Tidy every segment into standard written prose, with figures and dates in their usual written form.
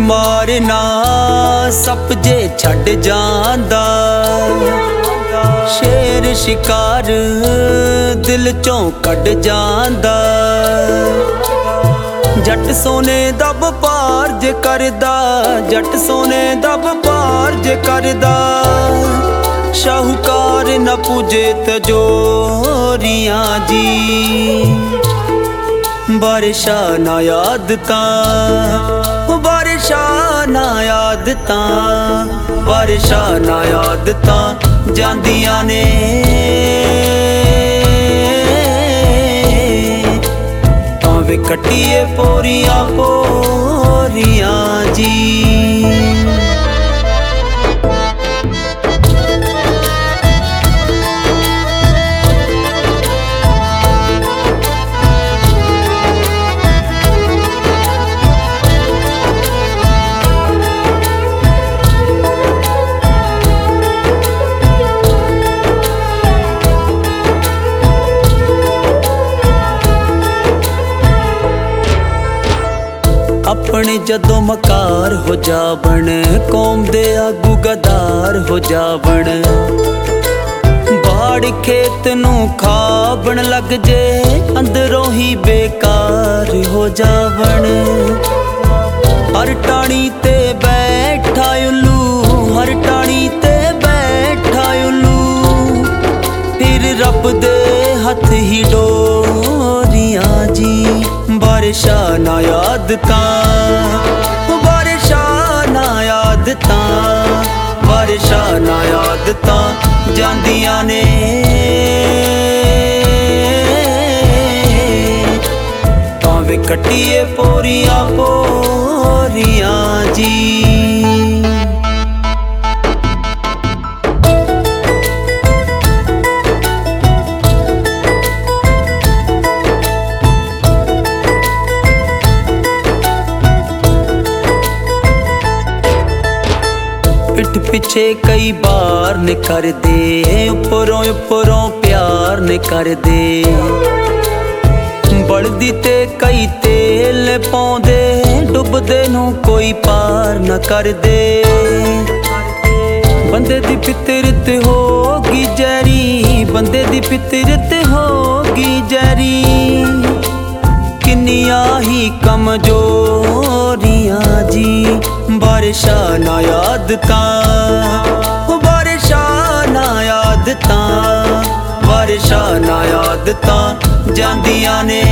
मारना सप जे छड़ जांदा, शेर शिकार दिल चों कढ जांदा। जट सोने दा व्यापार जे करदा, जट सोने दा व्यापार जे करदा, शाहूकार न पूजे तजोरियां जी। बारिशा ना यादतां, बारिशा ना यादतां, बारिशा ना यादतां जांदियां ने। तां वे कट्टिए पोरियां पोरियां जी। अपने जदों मकार हो जावण, कौम दे आगू गदार हो जावण। बाड़ खेत नूं खावण लग जे, अंदरों ही बेकार हो जावण। हर टाणी ते बैठा उल्लू, हर टाणी ते बैठा उल्लू, फिर रब दे हथ ही डोरियां जी। बारिशा ना यादतां, बारिशा ना यादतां, बारिशा ना यादतां जांदियां ने। तां वे कट्टिए पोरियां पोरियां जी। पिठ पिछे कई बार ने कर दे, उपरों उपरों प्यार ने कर दे। बलदी ते कई तेल पाउंदे, डुबदे नूं कोई पार न कर दे। बंदे दी फितरत होगी जैरी, बंदे दी फितरत होगी जैरी। किन्नियां ही कमजोरियां जी। बारिशा ना यादतां, बारिशा ना यादतां, बारिशा ना यादतां जांदियां ने।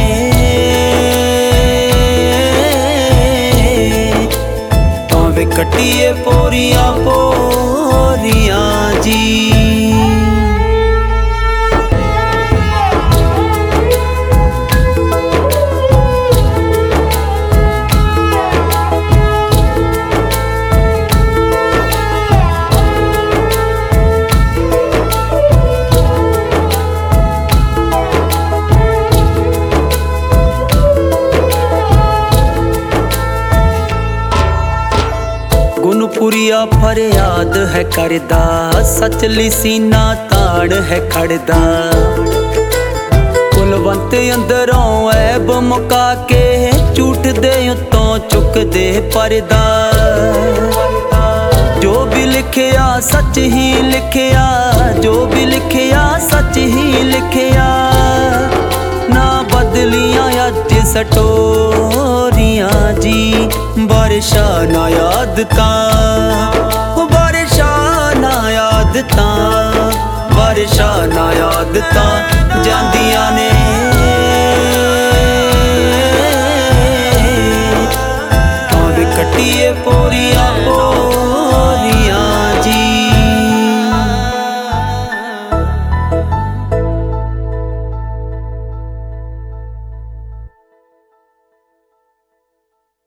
तां वे कट्टिए पोरियां पोरियां जी। गुनपुरिया फरियाद है करदा, सच सीना ताड़ है खड़दा। कुलवंत अंदरों ऐब मुका के, झूठ दे उत्तों चुक दे परदा। जो भी लिखिया सच ही लिखिया, जो भी लिखिया सच ही लिखिया। ना बदलियां अज सटोरियां जी। बारिशा ना यादतां, बारिशा ना यादतां, बारिशा ना यादतां जांदियां ने। तां वे कट्टिए पोरी